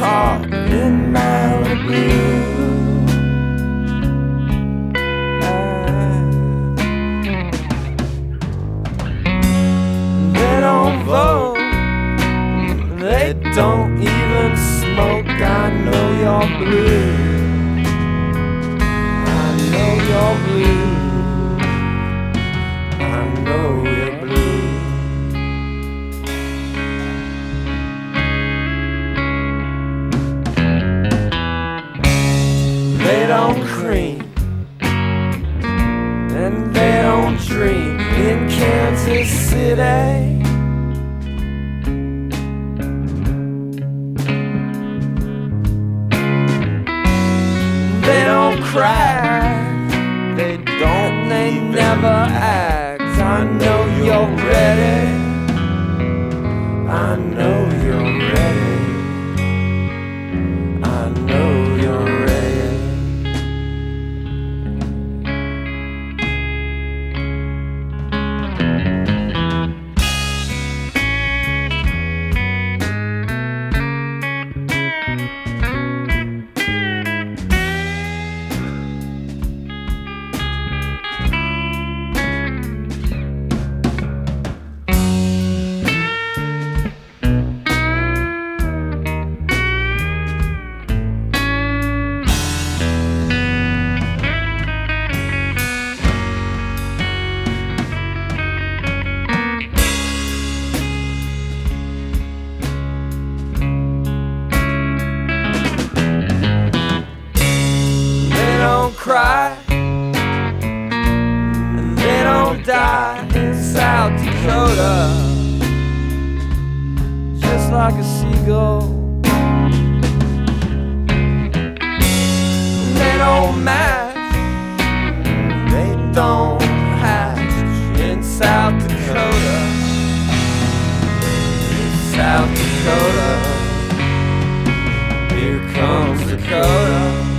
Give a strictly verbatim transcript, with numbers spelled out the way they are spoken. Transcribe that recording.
talk in Malibu. They don't vote, they don't even smoke. I know you're blue, I know you're blue, I know you're blue. They don't cream and they don't dream in Kansas City. They don't cry, they don't, they never act. I know you're ready, I know you're ready, I know you're ready. Cry and they don't die in South Dakota, just like a seagull. They don't match, they don't hatch in South Dakota, in South Dakota. Here comes Dakota.